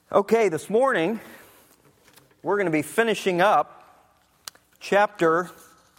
Okay, this morning we're going to be finishing up chapter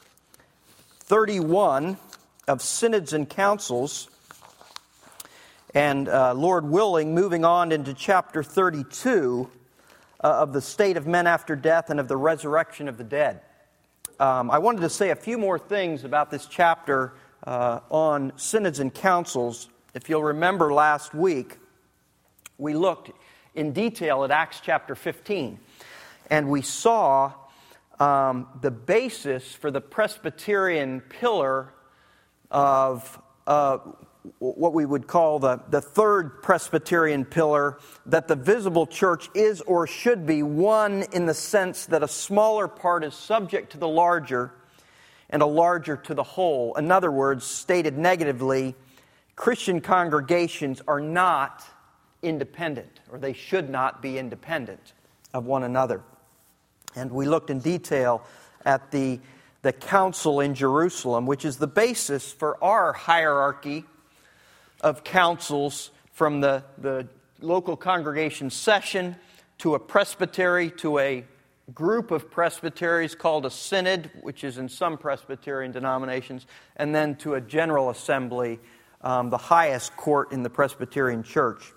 31 of Synods and Councils, and Lord willing, moving on into chapter 32 of the state of men after death and of the resurrection of the dead. I wanted to say a few more things about this chapter on Synods and Councils. If you'll remember last week, we looked in detail at Acts chapter 15, and we saw the basis for the Presbyterian pillar of what we would call the third Presbyterian pillar, that the visible church is or should be one in the sense that a smaller part is subject to the larger and a larger to the whole. In other words, stated negatively, Christian congregations are not independent, or they should not be independent of one another. And we looked in detail at the council in Jerusalem, which is the basis for our hierarchy of councils, from the local congregation session to a presbytery to a group of presbyteries called a synod, which is in some Presbyterian denominations, and then to a general assembly, the highest court in the Presbyterian church.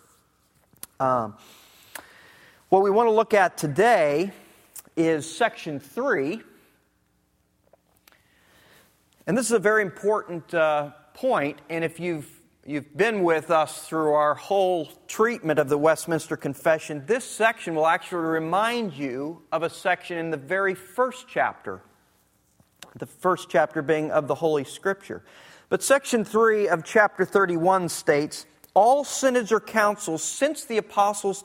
What we want to look at today is section 3. And this is a very important point, and if you've been with us through our whole treatment of the Westminster Confession, this section will actually remind you of a section in the very first chapter, the first chapter being of the Holy Scripture. But section 3 of chapter 31 states, all synods or councils since the apostles'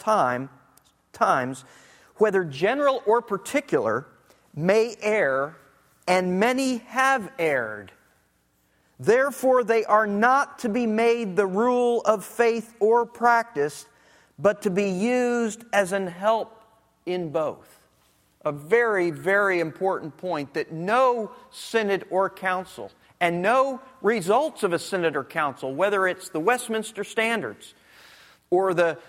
times, whether general or particular, may err, and many have erred. Therefore, they are not to be made the rule of faith or practice, but to be used as an help in both. A very, very important point, that no synod or council, and no results of a synod or council, whether it's the Westminster Standards or the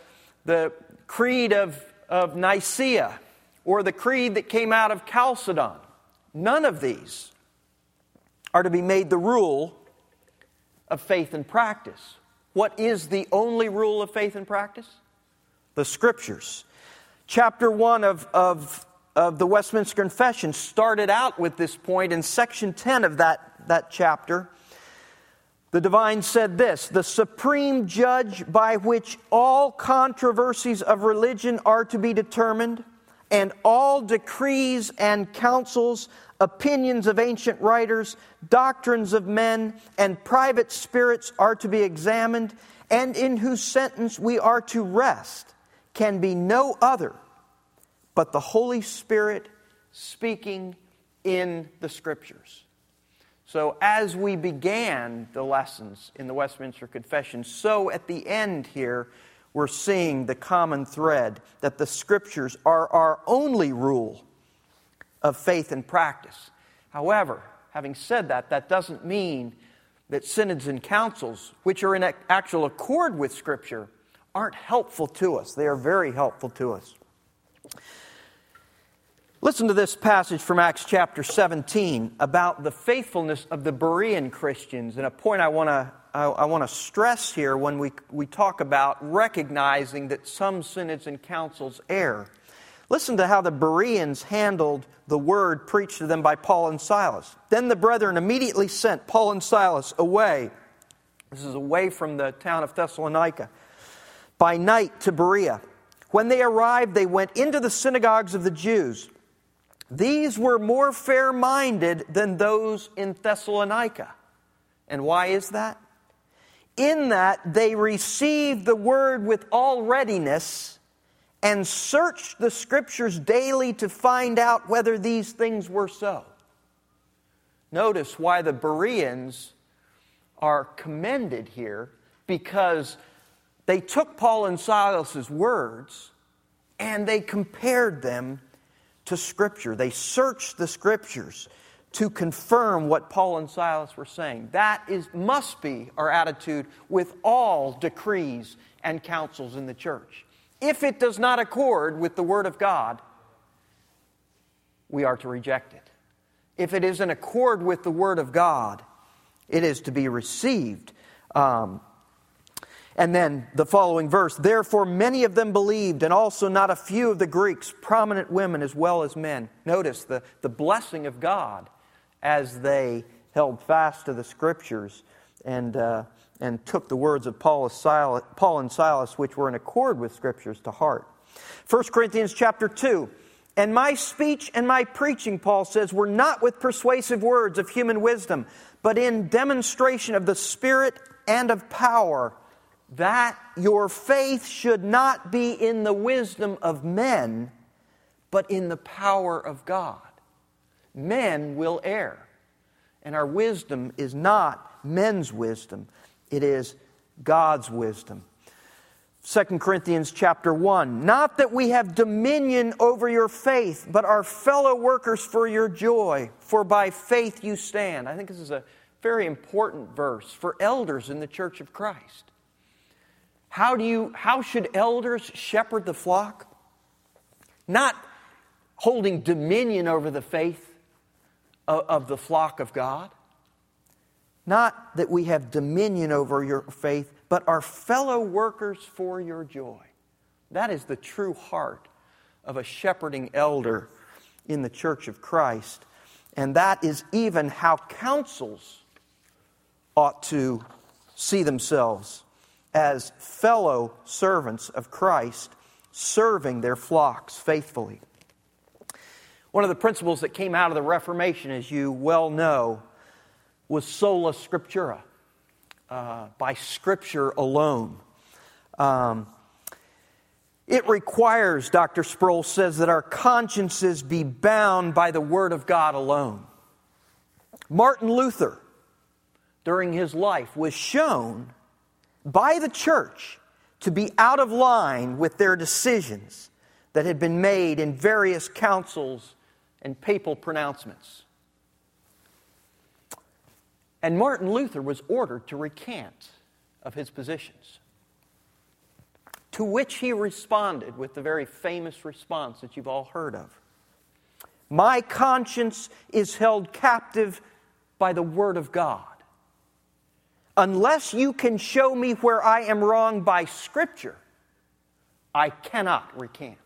Creed of Nicaea or the creed that came out of Chalcedon, none of these are to be made the rule of faith and practice. What is the only rule of faith and practice? The Scriptures. Chapter 1 of the Westminster Confession started out with this point in section 10 of that chapter. The divine said this: the supreme judge by which all controversies of religion are to be determined, and all decrees and counsels, opinions of ancient writers, doctrines of men, and private spirits are to be examined, and in whose sentence we are to rest, can be no other but the Holy Spirit speaking in the Scriptures. So as we began the lessons in the Westminster Confession, so at the end here, we're seeing the common thread that the Scriptures are our only rule of faith and practice. However, having said that, that doesn't mean that synods and councils, which are in actual accord with Scripture, aren't helpful to us. They are very helpful to us. Listen to this passage from Acts chapter 17 about the faithfulness of the Berean Christians, and a point I want to stress here when we talk about recognizing that some synods and councils err. Listen to how the Bereans handled the word preached to them by Paul and Silas. Then the brethren immediately sent Paul and Silas away. This is away from the town of Thessalonica. By night to Berea. When they arrived, they went into the synagogues of the Jews. These were more fair-minded than those in Thessalonica. And why is that? In that they received the word with all readiness and searched the Scriptures daily to find out whether these things were so. Notice why the Bereans are commended here, because they took Paul and Silas's words and they compared them to Scripture. They searched the Scriptures to confirm what Paul and Silas were saying. That must be our attitude with all decrees and councils in the church. If it does not accord with the Word of God, we are to reject it. If it is in accord with the Word of God, it is to be received. And then the following verse, therefore many of them believed, and also not a few of the Greeks, prominent women as well as men. Notice the blessing of God as they held fast to the Scriptures and took the words of Paul and Silas, which were in accord with Scriptures, to heart. 1 Corinthians chapter 2, and my speech and my preaching, Paul says, were not with persuasive words of human wisdom, but in demonstration of the Spirit and of power, that your faith should not be in the wisdom of men, but in the power of God. Men will err, and our wisdom is not men's wisdom. It is God's wisdom. 2 Corinthians chapter 1, not that we have dominion over your faith, but are fellow workers for your joy, for by faith you stand. I think this is a very important verse for elders in the Church of Christ. How should elders shepherd the flock? Not holding dominion over the faith of the flock of God. Not that we have dominion over your faith, but are fellow workers for your joy. That is the true heart of a shepherding elder in the Church of Christ. And that is even how councils ought to see themselves, as fellow servants of Christ, serving their flocks faithfully. One of the principles that came out of the Reformation, as you well know, was sola scriptura, by Scripture alone. It requires, Dr. Sproul says, that our consciences be bound by the Word of God alone. Martin Luther, during his life, was shown by the church to be out of line with their decisions that had been made in various councils and papal pronouncements. And Martin Luther was ordered to recant of his positions, to which he responded with the very famous response that you've all heard of. My conscience is held captive by the Word of God. Unless you can show me where I am wrong by Scripture, I cannot recant.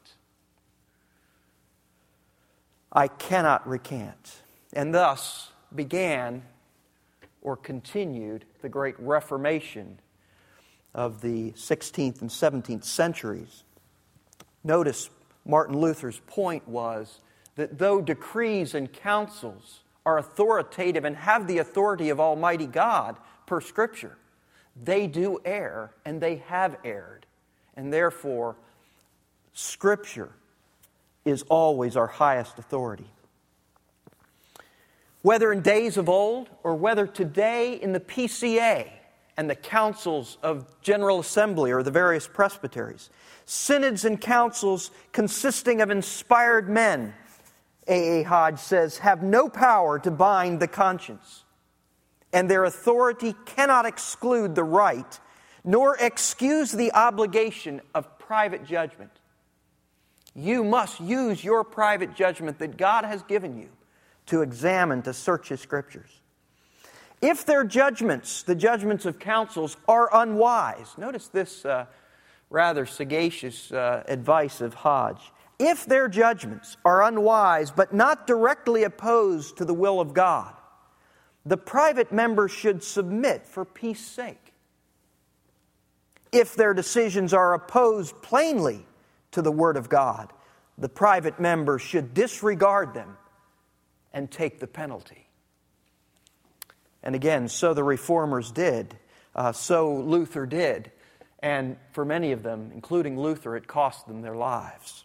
I cannot recant. And thus began or continued the great Reformation of the 16th and 17th centuries. Notice Martin Luther's point was that though decrees and councils are authoritative and have the authority of Almighty God per Scripture, they do err and they have erred. And therefore, Scripture is always our highest authority. Whether in days of old or whether today in the PCA and the councils of General Assembly or the various presbyteries, synods and councils consisting of inspired men, A.A. Hodge says, have no power to bind the conscience, and their authority cannot exclude the right nor excuse the obligation of private judgment. You must use your private judgment that God has given you to examine, to search His Scriptures. If their judgments, the judgments of councils, are unwise, notice this rather sagacious advice of Hodge. If their judgments are unwise but not directly opposed to the will of God, the private member should submit for peace sake. If their decisions are opposed plainly to the Word of God, the private member should disregard them and take the penalty. And again, so the Reformers did, so Luther did, and for many of them, including Luther, it cost them their lives.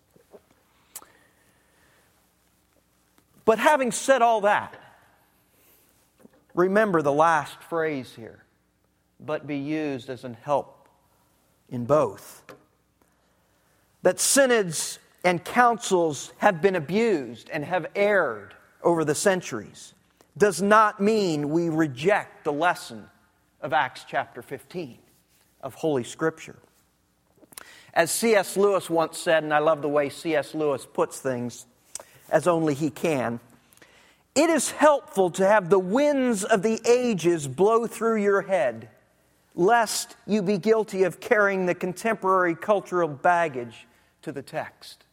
But having said all that, remember the last phrase here, but be used as an help in both. That synods and councils have been abused and have erred over the centuries does not mean we reject the lesson of Acts chapter 15 of Holy Scripture. As C.S. Lewis once said, and I love the way C.S. Lewis puts things, as only he can, it is helpful to have the winds of the ages blow through your head, lest you be guilty of carrying the contemporary cultural baggage to the text.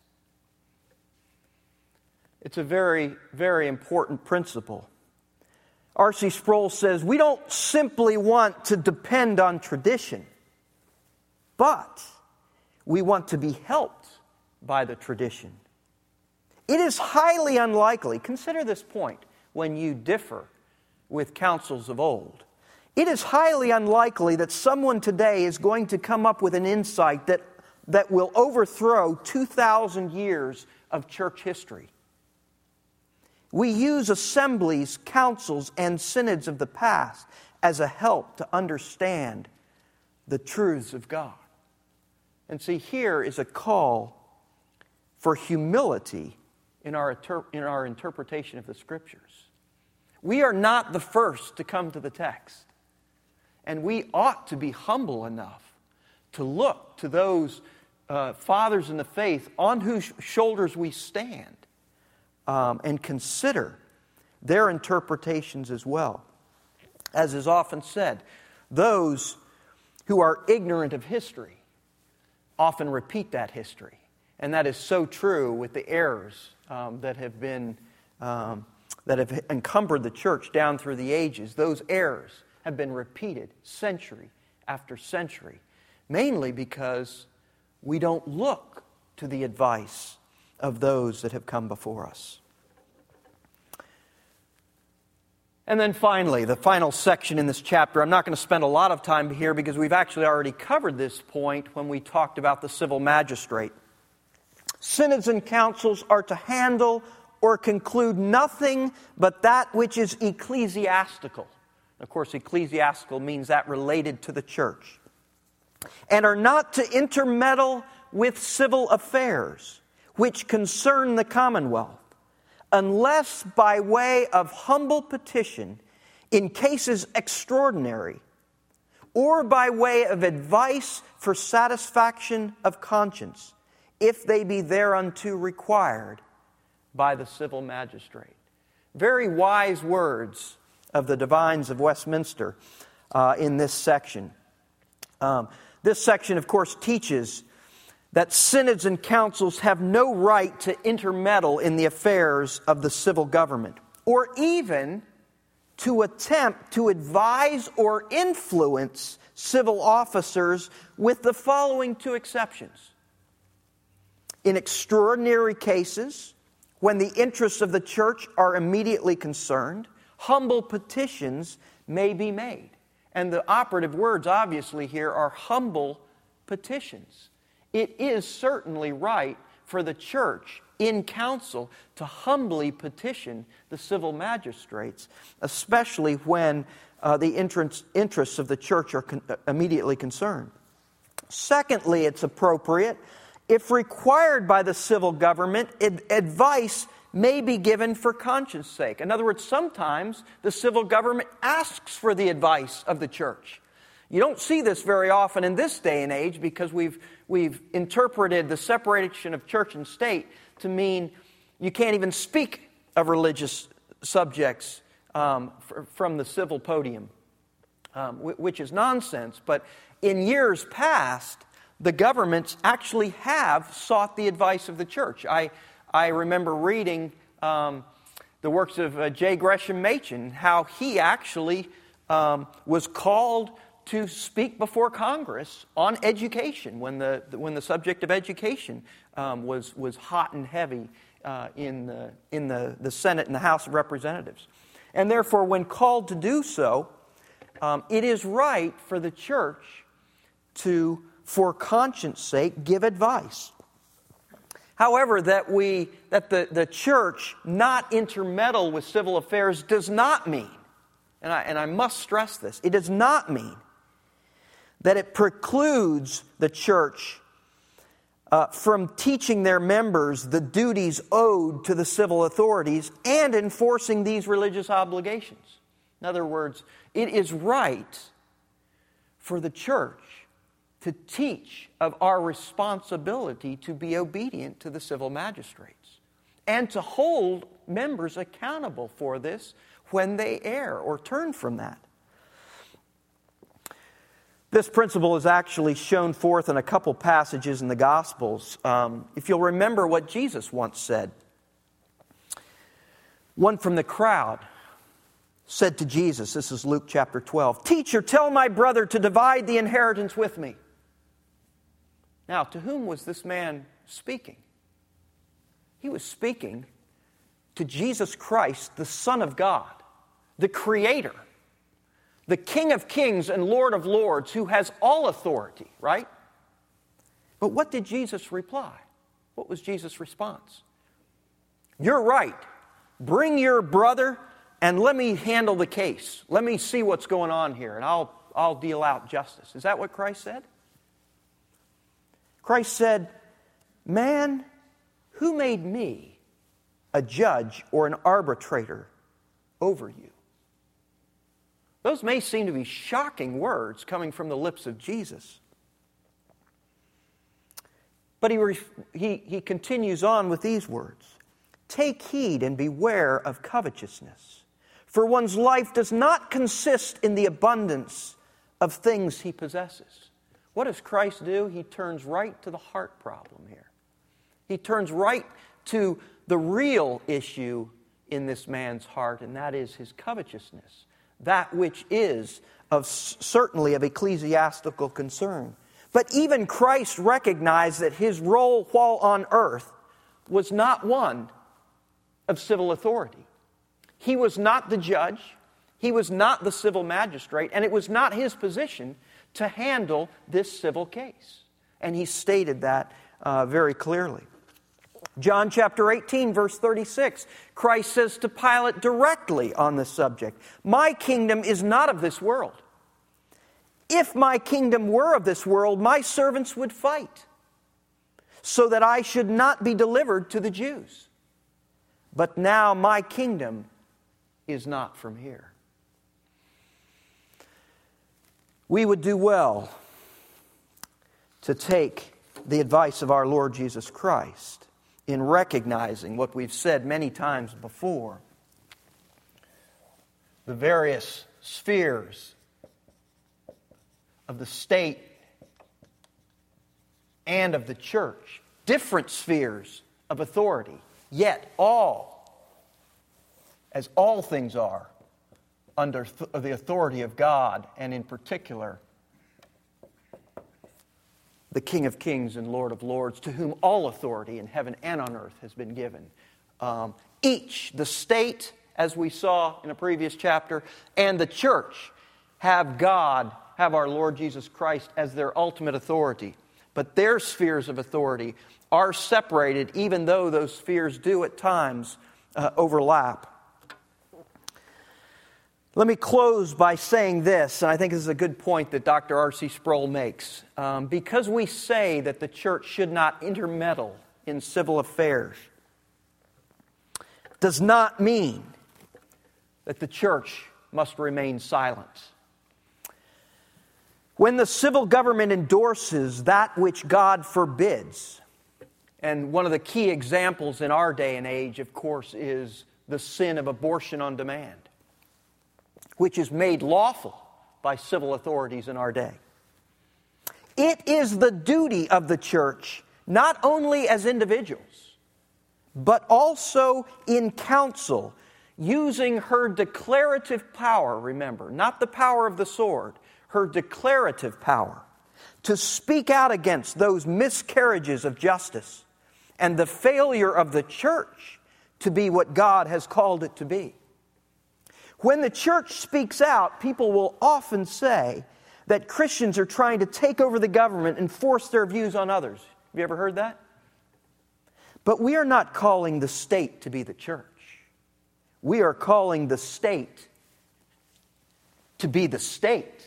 It's a very, very important principle. R.C. Sproul says, we don't simply want to depend on tradition, but we want to be helped by the tradition. It is highly unlikely, consider this point when you differ with councils of old. It is highly unlikely that someone today is going to come up with an insight that will overthrow 2,000 years of church history. We use assemblies, councils, and synods of the past as a help to understand the truths of God. And see, here is a call for humility in our interpretation of the Scriptures. We are not the first to come to the text. And we ought to be humble enough to look to those fathers in the faith on whose shoulders we stand and consider their interpretations as well. As is often said, those who are ignorant of history often repeat that history. And that is so true with the errors that have encumbered the church down through the ages. Those errors have been repeated century after century, mainly because we don't look to the advice of those that have come before us. And then finally, the final section in this chapter, I'm not going to spend a lot of time here because we've actually already covered this point when we talked about the civil magistrate. Synods and councils are to handle or conclude nothing but that which is ecclesiastical. Of course, ecclesiastical means that related to the church. And are not to intermeddle with civil affairs, which concern the commonwealth, unless by way of humble petition in cases extraordinary, or by way of advice for satisfaction of conscience, if they be thereunto required by the civil magistrate. Very wise words of the divines of Westminster in this section. This section, of course, teaches that synods and councils have no right to intermeddle in the affairs of the civil government, or even to attempt to advise or influence civil officers, with the following two exceptions. In extraordinary cases, when the interests of the church are immediately concerned, humble petitions may be made. And the operative words, obviously, here are humble petitions. It is certainly right for the church in council to humbly petition the civil magistrates, especially when the interests of the church are immediately concerned. Secondly, it's appropriate, if required by the civil government, advice may be given for conscience sake. In other words, sometimes the civil government asks for the advice of the church. You don't see this very often in this day and age because we've interpreted the separation of church and state to mean you can't even speak of religious subjects from the civil podium, which is nonsense. But in years past, the governments actually have sought the advice of the church. I remember reading the works of J. Gresham Machen, how he actually was called to speak before Congress on education when the subject of education was hot and heavy in the Senate and the House of Representatives. And therefore, when called to do so, it is right for the church to, for conscience sake, give advice. However, that the church not intermeddle with civil affairs does not mean, and I must stress this, it does not mean that it precludes the church from teaching their members the duties owed to the civil authorities and enforcing these religious obligations. In other words, it is right for the church to teach of our responsibility to be obedient to the civil magistrates and to hold members accountable for this when they err or turn from that. This principle is actually shown forth in a couple passages in the Gospels. If you'll remember what Jesus once said, one from the crowd said to Jesus, this is Luke chapter 12, "Teacher, tell my brother to divide the inheritance with me." Now, to whom was this man speaking? He was speaking to Jesus Christ, the Son of God, the Creator, the King of Kings and Lord of Lords, who has all authority, right? But what did Jesus reply? What was Jesus' response? "You're right. Bring your brother and let me handle the case. Let me see what's going on here, and I'll deal out justice." Is that what Christ said? Christ said, "Man, who made me a judge or an arbitrator over you?" Those may seem to be shocking words coming from the lips of Jesus. But he continues on with these words. "Take heed and beware of covetousness, for one's life does not consist in the abundance of things he possesses." What does Christ do? He turns right to the heart problem here. He turns right to the real issue in this man's heart, and that is his covetousness, that which is certainly of ecclesiastical concern. But even Christ recognized that his role while on earth was not one of civil authority. He was not the judge, he was not the civil magistrate, and it was not his position to handle this civil case. And he stated that very clearly. John chapter 18, verse 36, Christ says to Pilate directly on this subject, "My kingdom is not of this world. If my kingdom were of this world, my servants would fight, so that I should not be delivered to the Jews. But now my kingdom is not from here." We would do well to take the advice of our Lord Jesus Christ in recognizing what we've said many times before. The various spheres of the state and of the church, different spheres of authority, yet all, as all things are, under the authority of God, and in particular, the King of Kings and Lord of Lords, to whom all authority in heaven and on earth has been given. Each, the state, as we saw in a previous chapter, and the church have God, have our Lord Jesus Christ as their ultimate authority. But their spheres of authority are separated, even though those spheres do at times overlap. Let me close by saying this, and I think this is a good point that Dr. R.C. Sproul makes. Because we say that the church should not intermeddle in civil affairs, does not mean that the church must remain silent. When the civil government endorses that which God forbids, and one of the key examples in our day and age, of course, is the sin of abortion on demand, which is made lawful by civil authorities in our day. It is the duty of the church, not only as individuals, but also in council, using her declarative power, remember, not the power of the sword, her declarative power, to speak out against those miscarriages of justice and the failure of the church to be what God has called it to be. When the church speaks out, people will often say that Christians are trying to take over the government and force their views on others. Have you ever heard that? But we are not calling the state to be the church. We are calling the state to be the state.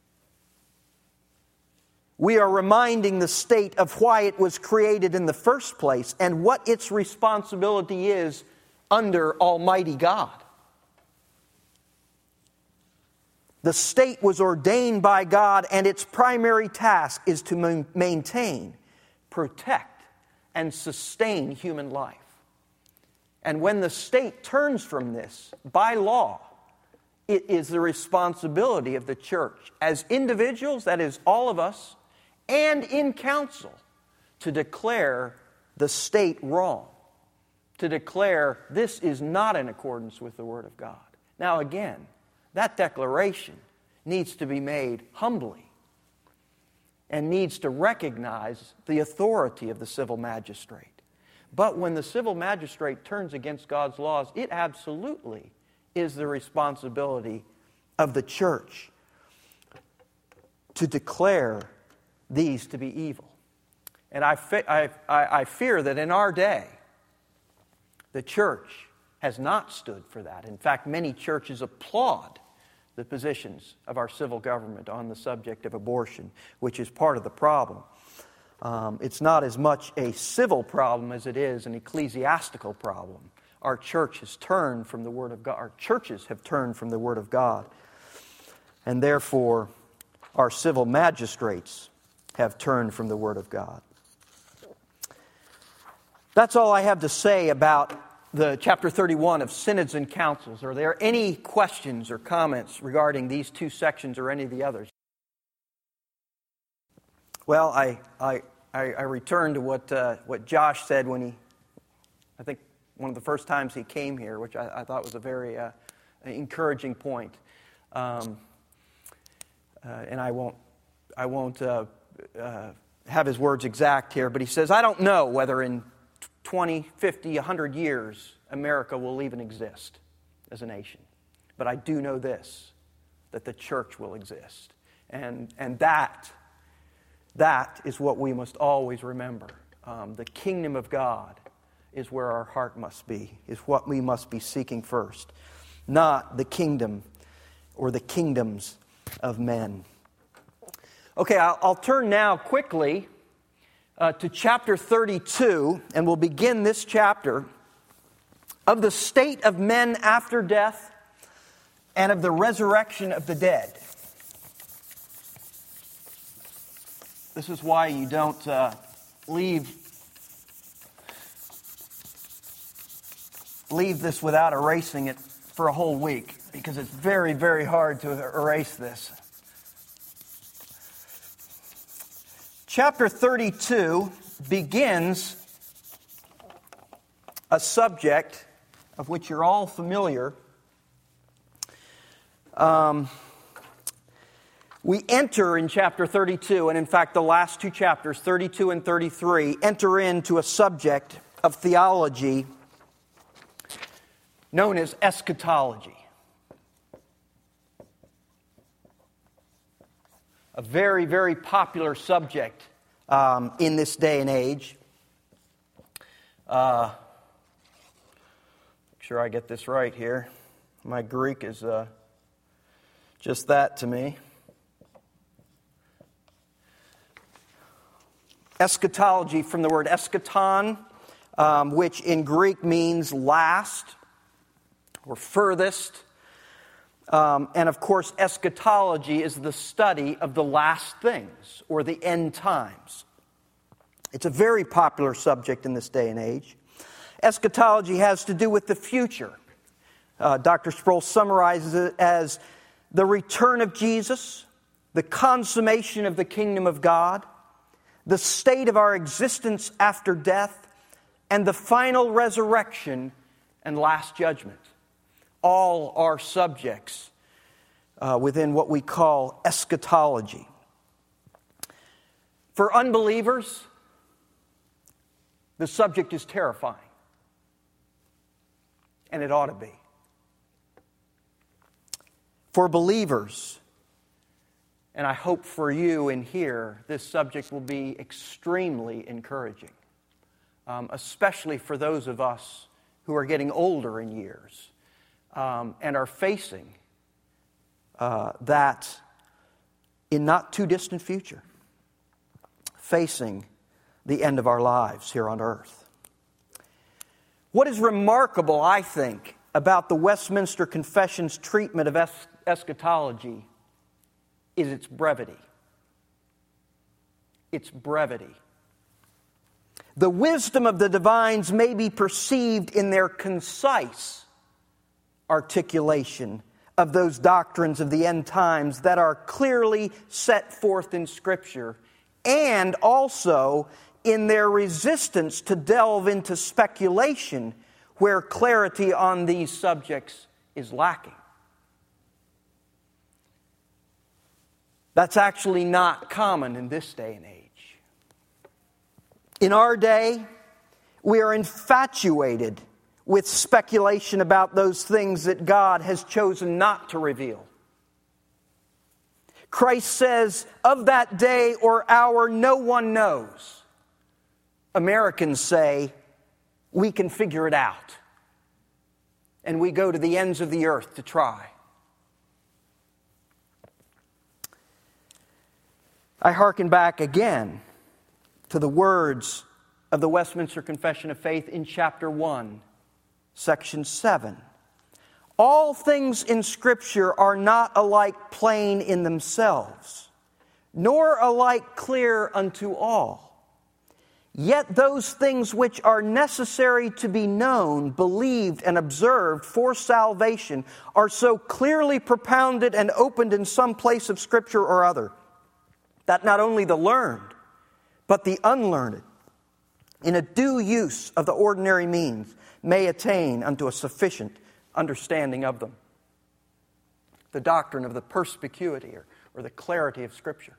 We are reminding the state of why it was created in the first place and what its responsibility is under Almighty God. The state was ordained by God, and its primary task is to maintain, protect, and sustain human life. And when the state turns from this, by law, it is the responsibility of the church, as individuals, that is, all of us, and in council, to declare the state wrong, to declare this is not in accordance with the Word of God. Now again, that declaration needs to be made humbly and needs to recognize the authority of the civil magistrate. But when the civil magistrate turns against God's laws, it absolutely is the responsibility of the church to declare these to be evil. And I fear that in our day, the church has not stood for that. In fact, many churches applaud the positions of our civil government on the subject of abortion, which is part of the problem. It's not as much a civil problem as it is an ecclesiastical problem. Our church has turned from the Word of God. Our churches have turned from the Word of God. And therefore, our civil magistrates have turned from the Word of God. That's all I have to say about the chapter 31 of Synods and Councils. Are there any questions or comments regarding these two sections or any of the others? Well, I return to what Josh said when I think one of the first times he came here, which I thought was a very encouraging point. And I won't have his words exact here, but he says, I don't know whether in 20, 50, 100 years America will even exist as a nation. But I do know this, that the church will exist. And that is what we must always remember. The kingdom of God is where our heart must be, is what we must be seeking first, not the kingdom or the kingdoms of men. Okay, I'll turn now quickly to chapter 32, and we'll begin this chapter of the state of men after death and of the resurrection of the dead. This is why you don't leave this without erasing it for a whole week, because it's very, very hard to erase this. Chapter 32 begins a subject of which you're all familiar. We enter in chapter 32, and in fact the last two chapters, 32 and 33, enter into a subject of theology known as eschatology. A very, very popular subject in this day and age. Make sure I get this right here. My Greek is just that to me. Eschatology, from the word eschaton, which in Greek means last or furthest. And of course, eschatology is the study of the last things, or the end times. It's a very popular subject in this day and age. Eschatology has to do with the future. Dr. Sproul summarizes it as the return of Jesus, the consummation of the kingdom of God, the state of our existence after death, and the final resurrection and last judgment. All are subjects within what we call eschatology. For unbelievers, the subject is terrifying. And it ought to be. For believers, and I hope for you in here, this subject will be extremely encouraging. Especially for those of us who are getting older in years. And are facing that in not too distant future, facing the end of our lives here on earth. What is remarkable, I think, about the Westminster Confession's treatment of eschatology is its brevity. Its brevity. The wisdom of the divines may be perceived in their concise articulation of those doctrines of the end times that are clearly set forth in Scripture, and also in their resistance to delve into speculation where clarity on these subjects is lacking. That's actually not common in this day and age. In our day, we are infatuated with speculation about those things that God has chosen not to reveal. Christ says, of that day or hour, no one knows. Americans say, we can figure it out. And we go to the ends of the earth to try. I hearken back again to the words of the Westminster Confession of Faith in chapter 1, section 7. All things in Scripture are not alike plain in themselves, nor alike clear unto all. Yet those things which are necessary to be known, believed, and observed for salvation are so clearly propounded and opened in some place of Scripture or other, that not only the learned, but the unlearned, in a due use of the ordinary means, may attain unto a sufficient understanding of them. The doctrine of the perspicuity or the clarity of Scripture.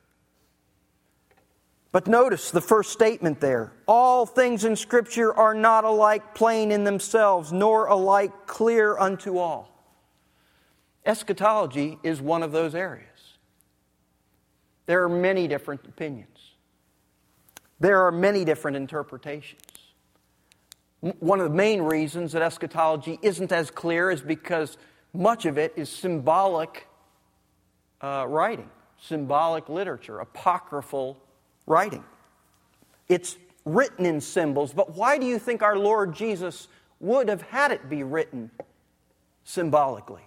But notice the first statement there. All things in Scripture are not alike plain in themselves, nor alike clear unto all. Eschatology is one of those areas. There are many different opinions. There are many different interpretations. One of the main reasons that eschatology isn't as clear is because much of it is symbolic writing, symbolic literature, apocryphal writing. It's written in symbols, but why do you think our Lord Jesus would have had it be written symbolically?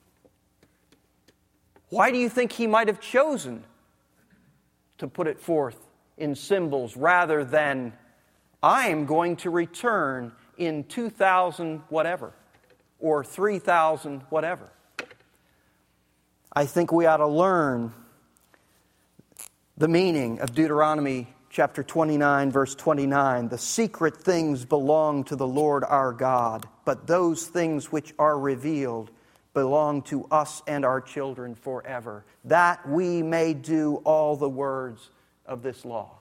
Why do you think He might have chosen to put it forth in symbols rather than, I am going to return in 2000 whatever, or 3000 whatever? I think we ought to learn the meaning of Deuteronomy chapter 29, verse 29. The secret things belong to the Lord our God, but those things which are revealed belong to us and our children forever, that we may do all the words of this law.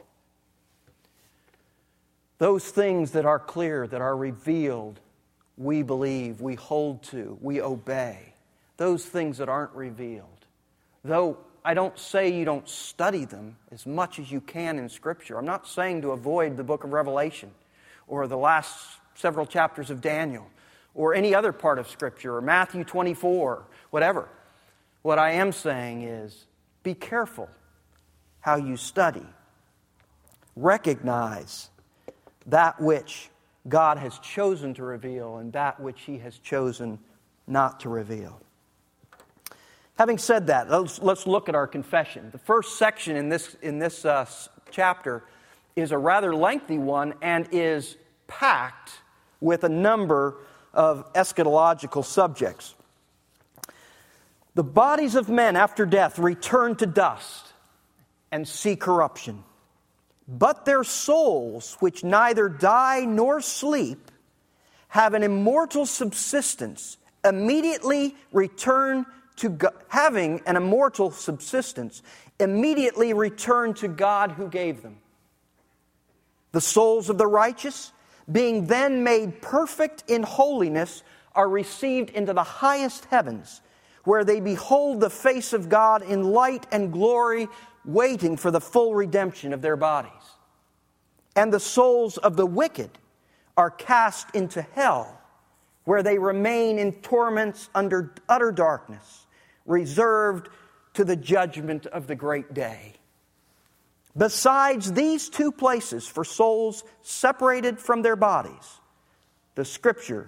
Those things that are clear, that are revealed, we believe, we hold to, we obey. Those things that aren't revealed, though I don't say you don't study them as much as you can in Scripture. I'm not saying to avoid the book of Revelation or the last several chapters of Daniel or any other part of Scripture or Matthew 24, whatever. What I am saying is be careful how you study. Recognize that which God has chosen to reveal and that which He has chosen not to reveal. Having said that, let's look at our confession. The first section in this chapter is a rather lengthy one and is packed with a number of eschatological subjects. The bodies of men after death return to dust and see corruption. But their souls, which neither die nor sleep, have an immortal subsistence, immediately return to God, having an immortal subsistence, immediately return to God who gave them. The souls of the righteous, being then made perfect in holiness, are received into the highest heavens, where they behold the face of God in light and glory, waiting for the full redemption of their bodies. And the souls of the wicked are cast into hell, where they remain in torments under utter darkness, reserved to the judgment of the great day. Besides these two places for souls separated from their bodies, the Scripture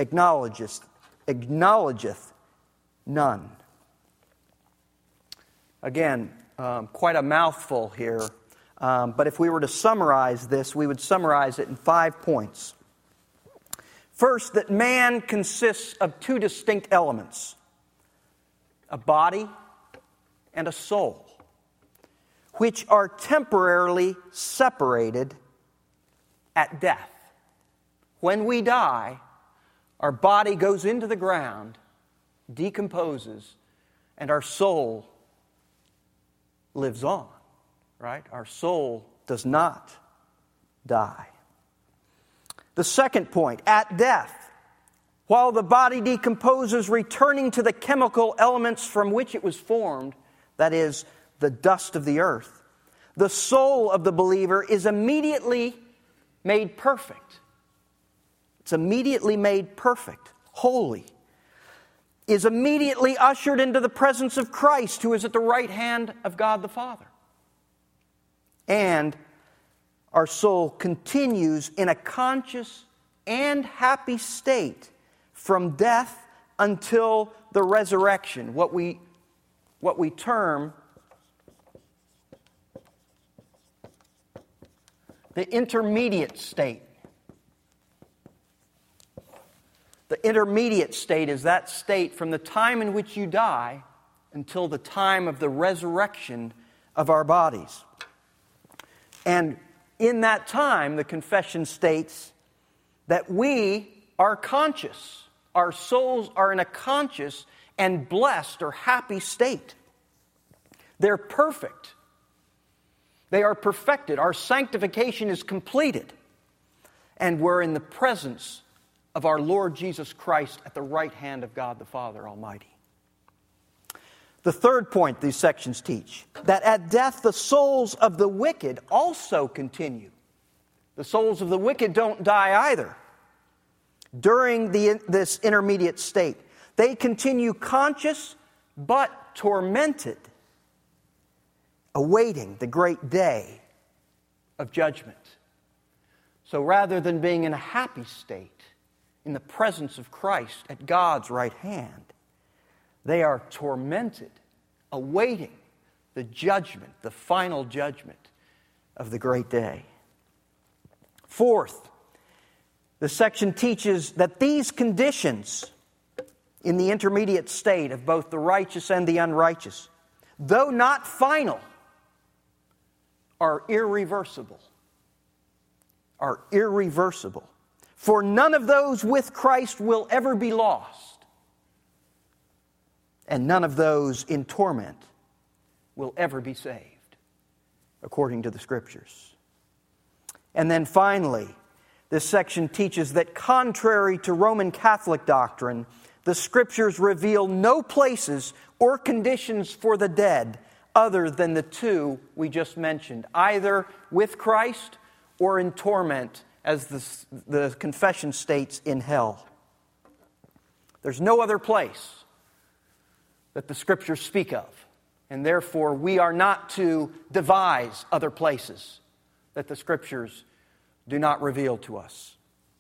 acknowledgeth none. Again, quite a mouthful here. But if we were to summarize this, we would summarize it in 5 points. First, that man consists of 2 distinct elements: a body and a soul, which are temporarily separated at death. When we die, our body goes into the ground, decomposes, and our soul lives on, right? Our soul does not die. The second point, at death, while the body decomposes, returning to the chemical elements from which it was formed, that is, the dust of the earth, the soul of the believer is immediately made perfect. It's immediately made perfect, holy, is immediately ushered into the presence of Christ, who is at the right hand of God the Father. And our soul continues in a conscious and happy state from death until the resurrection, what we term the intermediate state. The intermediate state is that state from the time in which you die until the time of the resurrection of our bodies. And in that time, the confession states that we are conscious. Our souls are in a conscious and blessed or happy state. They're perfect. They are perfected. Our sanctification is completed. And we're in the presence of our Lord Jesus Christ at the right hand of God the Father Almighty. The third point these sections teach, that at death the souls of the wicked also continue. The souls of the wicked don't die either. During this intermediate state, they continue conscious but tormented, awaiting the great day of judgment. So rather than being in a happy state, in the presence of Christ at God's right hand, they are tormented, awaiting the judgment, the final judgment of the great day. Fourth, the section teaches that these conditions in the intermediate state of both the righteous and the unrighteous, though not final, are irreversible. Are irreversible. For none of those with Christ will ever be lost, and none of those in torment will ever be saved, according to the Scriptures. And then finally, this section teaches that contrary to Roman Catholic doctrine, the Scriptures reveal no places or conditions for the dead other than the 2 we just mentioned, either with Christ or in torment, as the confession states, in hell. There's no other place that the Scriptures speak of, and therefore we are not to devise other places that the Scriptures do not reveal to us.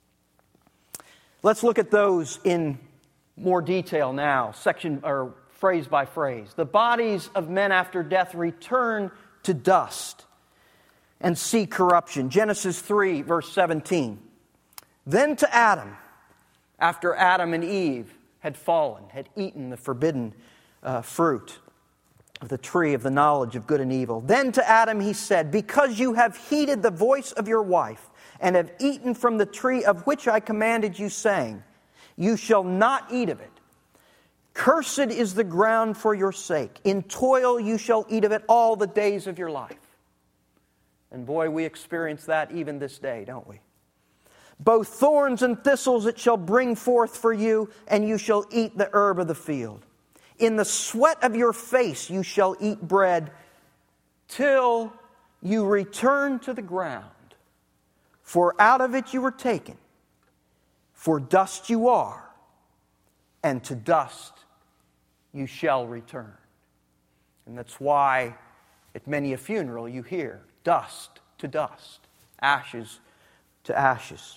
Let's look at those in more detail now, section or phrase by phrase. The bodies of men after death return to dust and see corruption. Genesis 3, verse 17. Then to Adam, after Adam and Eve had fallen, had eaten the forbidden fruit of the tree of the knowledge of good and evil. Then to Adam he said, because you have heeded the voice of your wife, and have eaten from the tree of which I commanded you, saying, you shall not eat of it. Cursed is the ground for your sake. In toil you shall eat of it all the days of your life. And boy, we experience that even this day, don't we? Both thorns and thistles it shall bring forth for you, and you shall eat the herb of the field. In the sweat of your face you shall eat bread, till you return to the ground. For out of it you were taken. For dust you are, and to dust you shall return. And that's why at many a funeral you hear, dust to dust, ashes to ashes.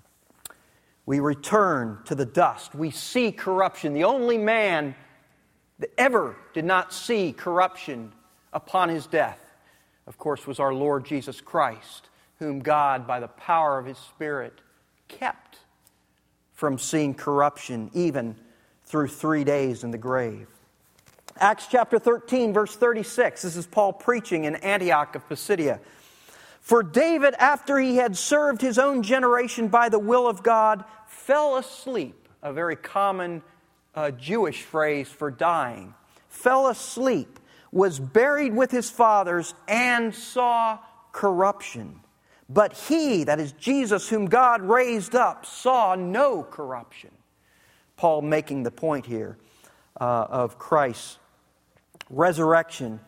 We return to the dust. We see corruption. The only man that ever did not see corruption upon his death, of course, was our Lord Jesus Christ, whom God, by the power of His Spirit, kept from seeing corruption even through 3 days in the grave. Acts chapter 13, verse 36. This is Paul preaching in Antioch of Pisidia. For David, after he had served his own generation by the will of God, fell asleep. A very common Jewish phrase for dying. Fell asleep, was buried with his fathers, and saw corruption. But he, that is Jesus, whom God raised up, saw no corruption. Paul making the point here of Christ's resurrection.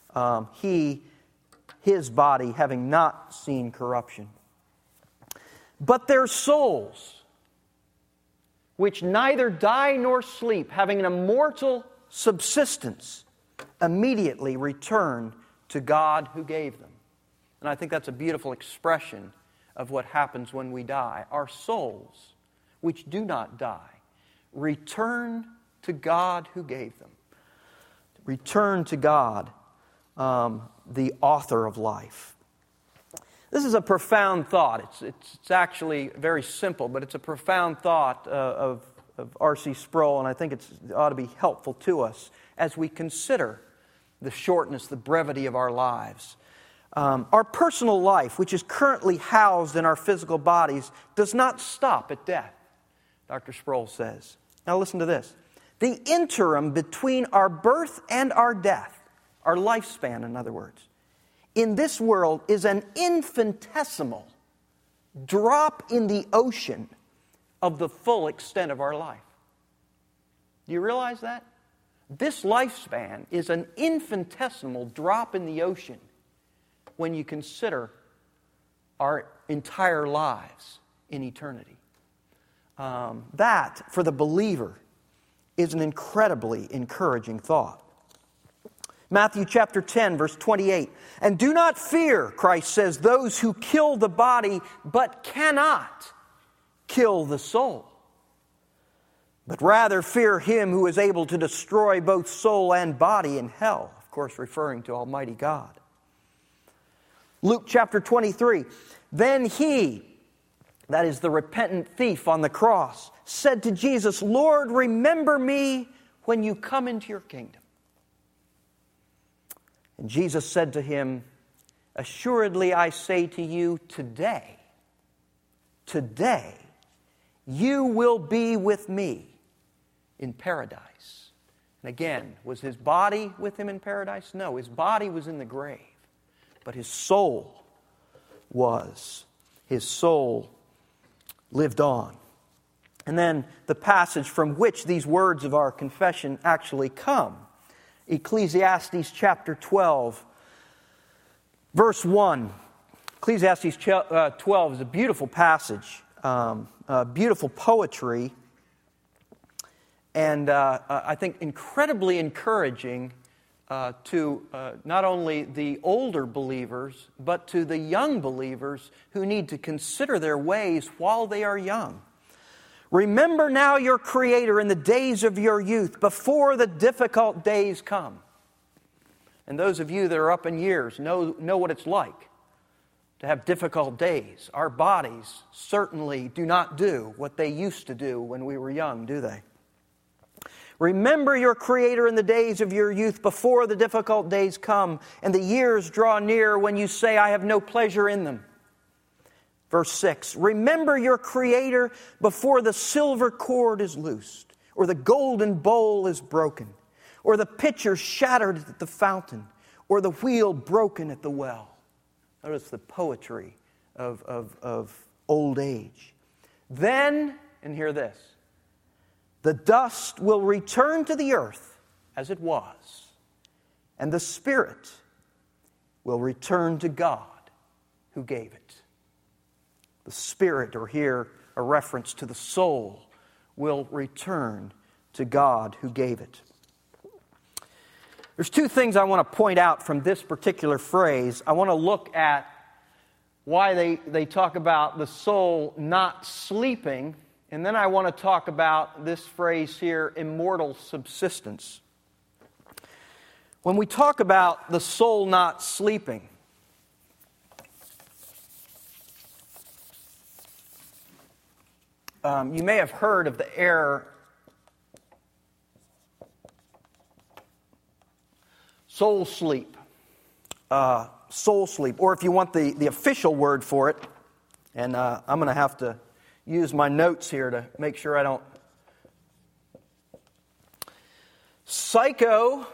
His body having not seen corruption. But their souls, which neither die nor sleep, having an immortal subsistence, immediately return to God who gave them. And I think that's a beautiful expression of what happens when we die. Our souls, which do not die, return to God who gave them. Return to God, the author of life. This is a profound thought. It's actually very simple, but it's a profound thought of R.C. Sproul, and I think it ought to be helpful to us as we consider the shortness, the brevity of our lives. Our personal life, which is currently housed in our physical bodies, does not stop at death, Dr. Sproul says. Now listen to this. The interim between our birth and our death, our lifespan, in other words, in this world is an infinitesimal drop in the ocean of the full extent of our life. Do you realize that? This lifespan is an infinitesimal drop in the ocean when you consider our entire lives in eternity. That, for the believer, is an incredibly encouraging thought. Matthew chapter 10, verse 28. And do not fear, Christ says, those who kill the body, but cannot kill the soul. But rather fear Him who is able to destroy both soul and body in hell. Of course, referring to Almighty God. Luke chapter 23. Then He, that is the repentant thief on the cross, said to Jesus, Lord, remember me when you come into your kingdom. And Jesus said to him, assuredly I say to you, today, you will be with me in paradise. And again, was his body with him in paradise? No, his body was in the grave. But his soul lived on. And then the passage from which these words of our confession actually come. Ecclesiastes chapter 12, verse 1. Ecclesiastes 12 is a beautiful passage, beautiful poetry, and I think incredibly encouraging to not only the older believers, but to the young believers who need to consider their ways while they are young. Remember now your Creator in the days of your youth, before the difficult days come. And those of you that are up in years know what it's like to have difficult days. Our bodies certainly do not do what they used to do when we were young, do they? Remember your Creator in the days of your youth, before the difficult days come, and the years draw near when you say, I have no pleasure in them. Verse 6, remember your Creator before the silver cord is loosed, or the golden bowl is broken, or the pitcher shattered at the fountain, or the wheel broken at the well. Notice the poetry of old age. Then, and hear this, the dust will return to the earth as it was, and the spirit will return to God who gave it. The spirit, or here a reference to the soul, will return to God who gave it. There's two things I want to point out from this particular phrase. I want to look at why they talk about the soul not sleeping, and then I want to talk about this phrase here, immortal subsistence. When we talk about the soul not sleeping, you may have heard of the error soul sleep. Soul sleep, or if you want the official word for it, and I'm going to have to use my notes here to make sure I don't. Psychopanachia.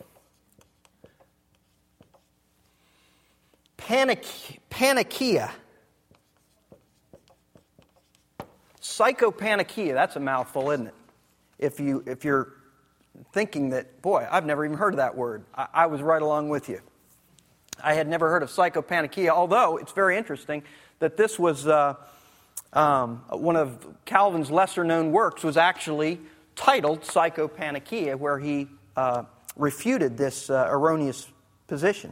Psychopanachia, that's a mouthful, isn't it? If you're thinking that, boy, I've never even heard of that word. I was right along with you. I had never heard of psychopanachia, although it's very interesting that this was one of Calvin's lesser-known works was actually titled Psychopanachia, where he refuted this erroneous position.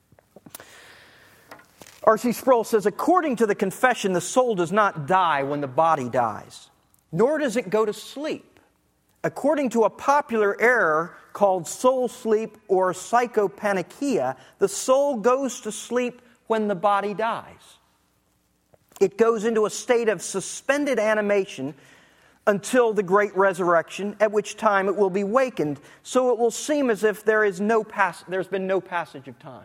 R.C. Sproul says, according to the confession, the soul does not die when the body dies, nor does it go to sleep. According to a popular error called soul sleep or psychopanachia, the soul goes to sleep when the body dies. It goes into a state of suspended animation until the great resurrection, at which time it will be wakened, so it will seem as if there's been no passage of time.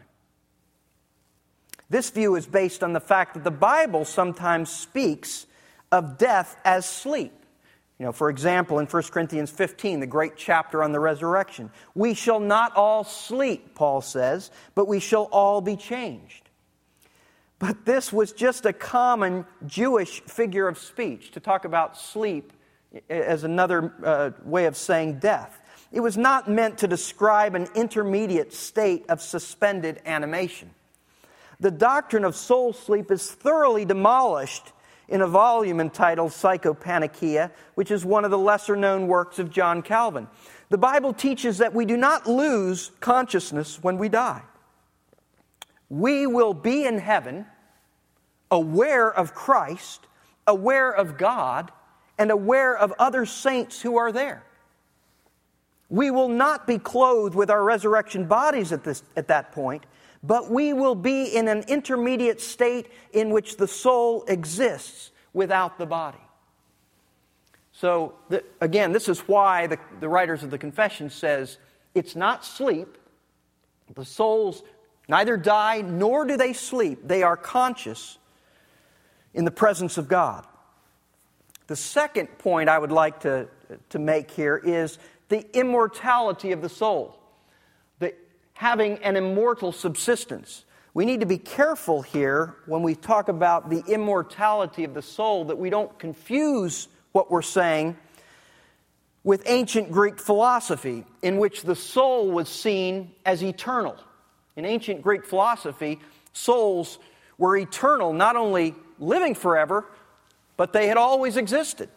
This view is based on the fact that the Bible sometimes speaks of death as sleep. For example, in 1 Corinthians 15, the great chapter on the resurrection, we shall not all sleep, Paul says, but we shall all be changed. But this was just a common Jewish figure of speech to talk about sleep as another way of saying death. It was not meant to describe an intermediate state of suspended animation. The doctrine of soul sleep is thoroughly demolished in a volume entitled Psychopanachia, which is one of the lesser-known works of John Calvin. The Bible teaches that we do not lose consciousness when we die. We will be in heaven, aware of Christ, aware of God, and aware of other saints who are there. We will not be clothed with our resurrection bodies at that point, but we will be in an intermediate state in which the soul exists without the body. So, again, this is why the writers of the Confession says it's not sleep. The souls neither die nor do they sleep. They are conscious in the presence of God. The second point I would like to make here is the immortality of the soul. Having an immortal subsistence. We need to be careful here when we talk about the immortality of the soul that we don't confuse what we're saying with ancient Greek philosophy, in which the soul was seen as eternal. In ancient Greek philosophy, souls were eternal, not only living forever, but they had always existed.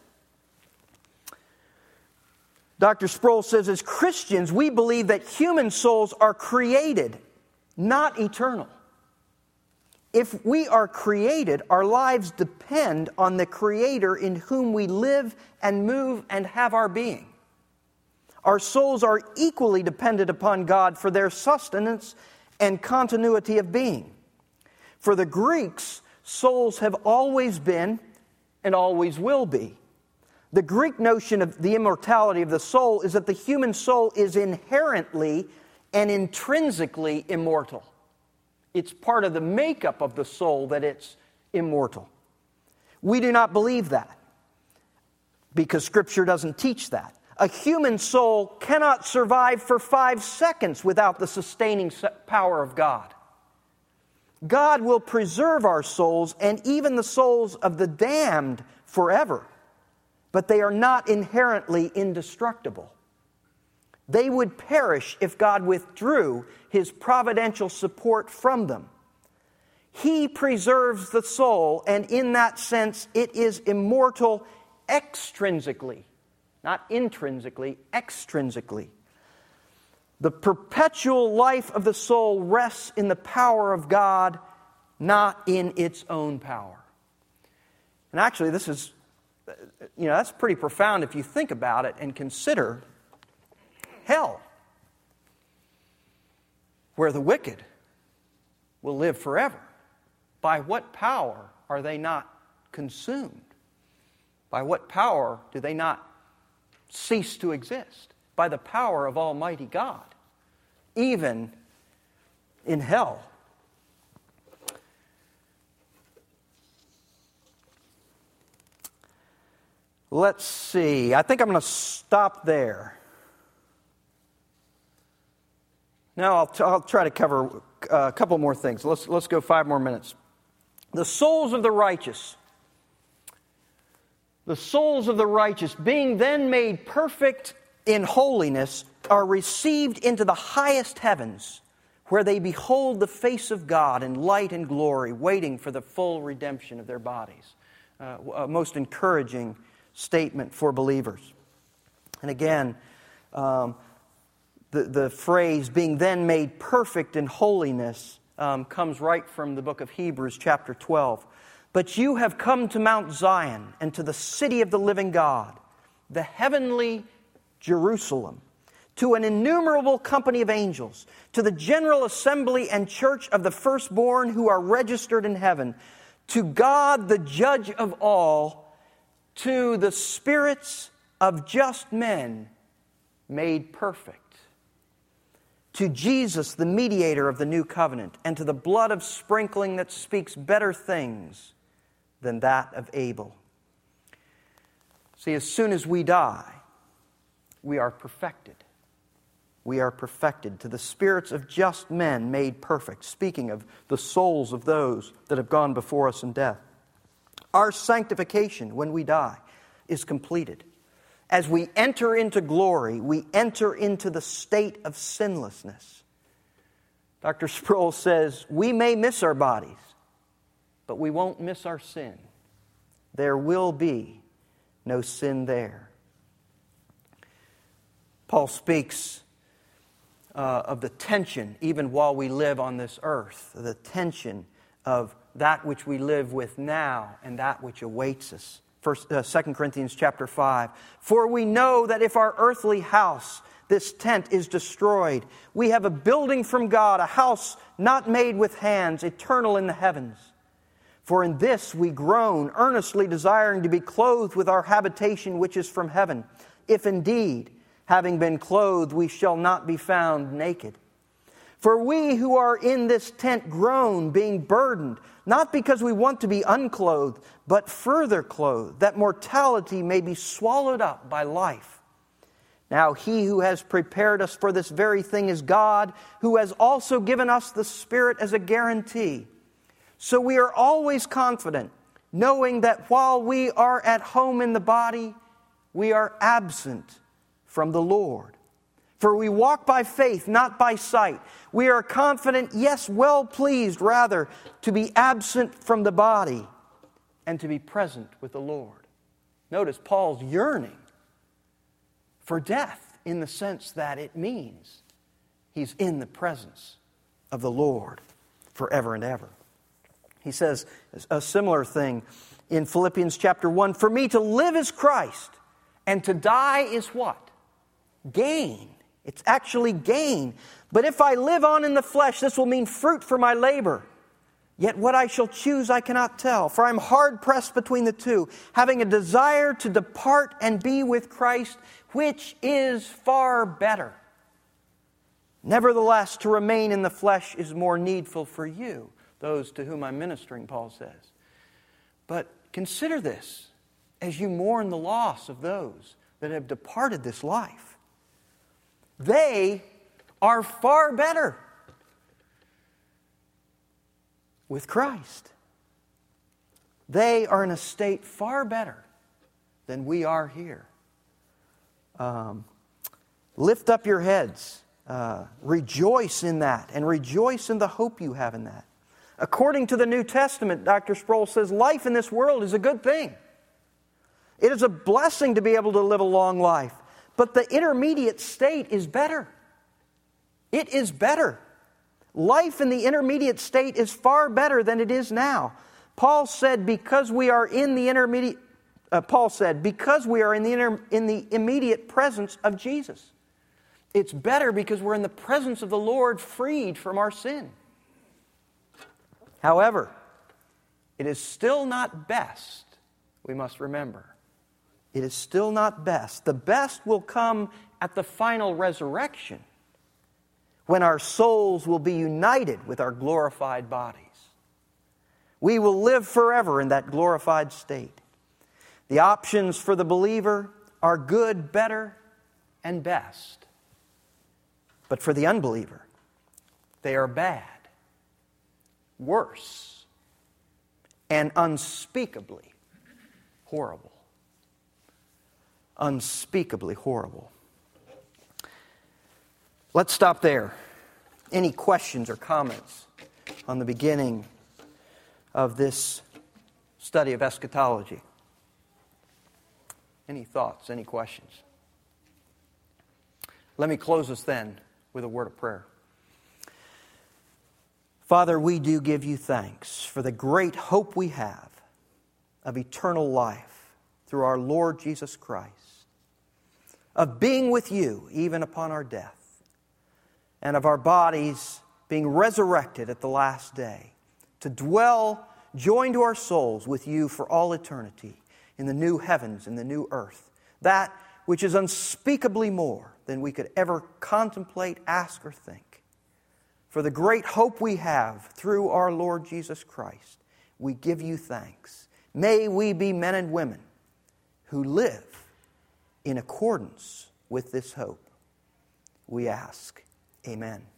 Dr. Sproul says, as Christians, we believe that human souls are created, not eternal. If we are created, our lives depend on the Creator in whom we live and move and have our being. Our souls are equally dependent upon God for their sustenance and continuity of being. For the Greeks, souls have always been and always will be. The Greek notion of the immortality of the soul is that the human soul is inherently and intrinsically immortal. It's part of the makeup of the soul that it's immortal. We do not believe that because Scripture doesn't teach that. A human soul cannot survive for 5 seconds without the sustaining power of God. God will preserve our souls and even the souls of the damned forever. But they are not inherently indestructible. They would perish if God withdrew His providential support from them. He preserves the soul, and in that sense, it is immortal extrinsically, not intrinsically, extrinsically. The perpetual life of the soul rests in the power of God, not in its own power. And actually, this is that's pretty profound if you think about it and consider hell. where the wicked will live forever. By what power are they not consumed? By what power do they not cease to exist? By the power of Almighty God, even in hell. Let's see. I think I'm going to stop there. Now I'll try to cover a couple more things. Let's go 5 more minutes. The souls of the righteous. The souls of the righteous, being then made perfect in holiness, are received into the highest heavens, where they behold the face of God in light and glory, waiting for the full redemption of their bodies. A most encouraging statement for believers. And again, the phrase, being then made perfect in holiness, comes right from the book of Hebrews, chapter 12. But you have come to Mount Zion and to the city of the living God, the heavenly Jerusalem, to an innumerable company of angels, to the general assembly and church of the firstborn who are registered in heaven, to God the judge of all, to the spirits of just men made perfect, to Jesus the mediator of the new covenant, and to the blood of sprinkling that speaks better things than that of Abel. See, as soon as we die, we are perfected. We are perfected to the spirits of just men made perfect, speaking of the souls of those that have gone before us in death. Our sanctification, when we die, is completed. As we enter into glory, we enter into the state of sinlessness. Dr. Sproul says, we may miss our bodies, but we won't miss our sin. There will be no sin there. Paul speaks of the tension, even while we live on this earth, the tension of that which we live with now and that which awaits us. 2 Corinthians chapter 5. For we know that if our earthly house, this tent, is destroyed, we have a building from God, a house not made with hands, eternal in the heavens. For in this we groan, earnestly desiring to be clothed with our habitation which is from heaven, if indeed, having been clothed, we shall not be found naked. For we who are in this tent groan, being burdened, not because we want to be unclothed, but further clothed, that mortality may be swallowed up by life. Now he who has prepared us for this very thing is God, who has also given us the Spirit as a guarantee. So we are always confident, knowing that while we are at home in the body, we are absent from the Lord. For we walk by faith, not by sight. We are confident, yes, well pleased, rather, to be absent from the body and to be present with the Lord. Notice Paul's yearning for death in the sense that it means he's in the presence of the Lord forever and ever. He says a similar thing in Philippians chapter 1. For me to live is Christ, and to die is what? Gain. It's actually gain. But if I live on in the flesh, this will mean fruit for my labor. Yet what I shall choose I cannot tell, for I am hard pressed between the two, having a desire to depart and be with Christ, which is far better. Nevertheless, to remain in the flesh is more needful for you, those to whom I'm ministering, Paul says. But consider this as you mourn the loss of those that have departed this life. They are far better with Christ. They are in a state far better than we are here. Lift up your heads. Rejoice in that, and rejoice in the hope you have in that. According to the New Testament, Dr. Sproul says, life in this world is a good thing. It is a blessing to be able to live a long life. But the intermediate state is better. It is better. Life in the intermediate state is far better than it is now. Paul said, because we are in the immediate presence of Jesus. It's better because we're in the presence of the Lord, freed from our sin. However, it is still not best, we must remember. It is still not best. The best will come at the final resurrection, when our souls will be united with our glorified bodies. We will live forever in that glorified state. The options for the believer are good, better, and best. But for the unbeliever, they are bad, worse, and unspeakably horrible. Unspeakably horrible. Let's stop there. Any questions or comments on the beginning of this study of eschatology? Any thoughts, any questions? Let me close us then with a word of prayer. Father, we do give you thanks for the great hope we have of eternal life through our Lord Jesus Christ, of being with you even upon our death, and of our bodies being resurrected at the last day, to dwell joined to our souls with you for all eternity in the new heavens and the new earth, that which is unspeakably more than we could ever contemplate, ask, or think. For the great hope we have through our Lord Jesus Christ, we give you thanks. May we be men and women who live in accordance with this hope. We ask. Amen.